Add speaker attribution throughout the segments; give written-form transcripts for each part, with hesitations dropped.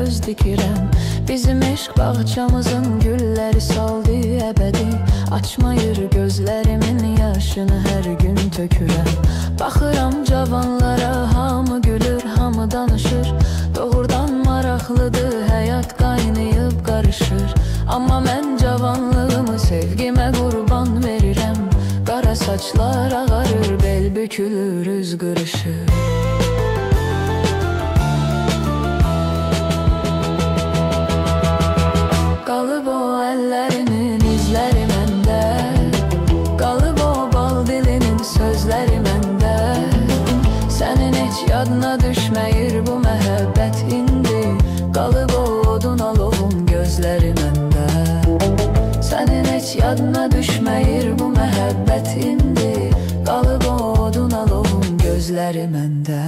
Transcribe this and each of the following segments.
Speaker 1: göz dikirəm. Bizim eşq bağçamızın gülləri saldı əbədi. Açmayır gözlərimin yaşını hər gün tökürəm. Baxıram cavanlara, hamı gülür, hamı danışır. Doğrudan maraqlıdır, həyat qaynayıb qarışır. Amma mən cavanlığımı sevgimə qurban verirəm. Qara saçlar ağarır, bel bükülür, üz qırışır. Qalıb o əllərinin izləri məndə, qalıb o bal dilinin sözləri məndə. Sənin heç yadına düşməyir bu məhəbbət indi. Qalıb o odun alovun gözləri məndə. Sənin heç yadına düşməyir bu məhəbbət indi. Qalıb o odun alovun gözləri məndə.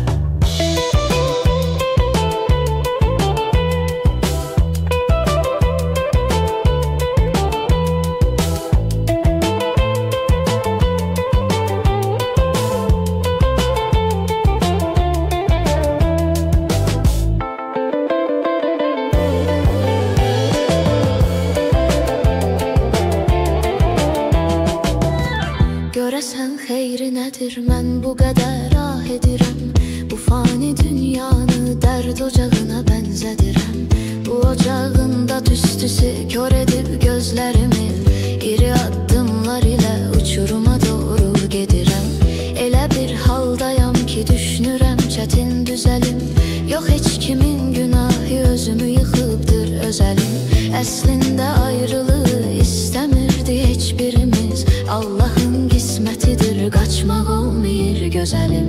Speaker 2: Görəsən xeyri nədir, mən bu qədər ah edirəm. Bu fani dünyanı dərd ocağına bənzədirəm. Bu ocağın da tüstüsü kör edib gözlərimi. İri addımlar ilə uçuruma doğru gedirəm. Elə bir haldayam ki düşünürəm çətin düzəlim. Yox heç kimin günahı, özümü yıxıbdır özəlim. Əslində ayrılığı istəmirdi heç birimiz. Allahın qismətidir, qaçmaq olmayır gözəlim.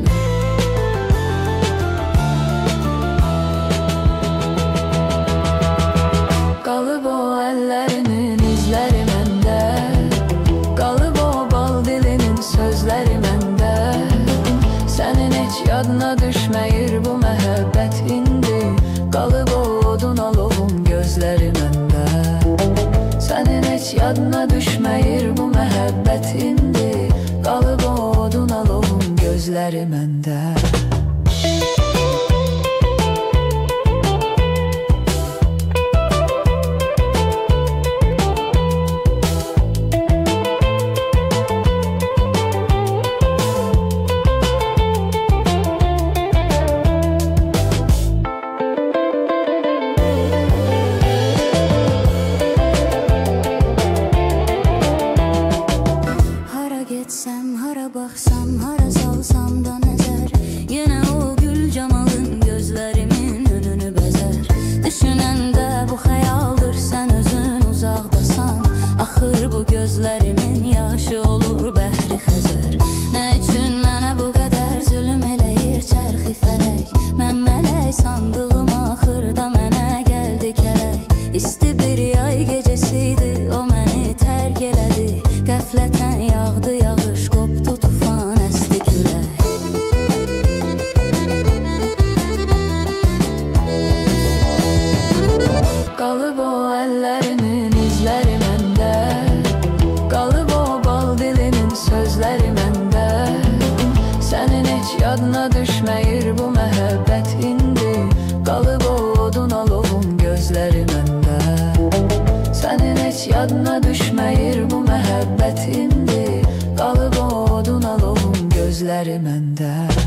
Speaker 1: Qalıb o əllərinin izləri məndə, qalıb o bal dilinin sözləri məndə. Sənin heç yadına düşməyir bu məhəbbət indi. Qalıb o odun alovun gözləri məndə. Sənin heç yadına düşməyir bu məhəbbət indi. Qalıb o odun alovun gözləri məndə.
Speaker 2: Hara baxsam, hara salsam da nəzər, yenə o gül camalın gözlərimin önünü bəzər. Düşünəndə bu xəyaldır, sən özün uzaqdasan. Axır bu gözlərimin yaşı olur bəhri Xəzər. Nə üçün mənə bu qədər zülüm eləyir çərxi fələk? Mən mələk sandığım axırda mənə gəldi kələk. İsti bir yay gecəsiydi, o məni tərk elədi. Qəflətən yağdı yağış, qopdu tufan, əsdi külək.
Speaker 1: Qalıb o əllərinin izləri məndə, qalıb o bal dilinin sözləri məndə. Sənin heç yadına düşməyir bu məhəbbət indi. Qalıb o odun alovun gözləri məndə. Sənin heç yadına düşməyir bu məhəbbət indi. Qalıb o odun alovun gözləri məndə.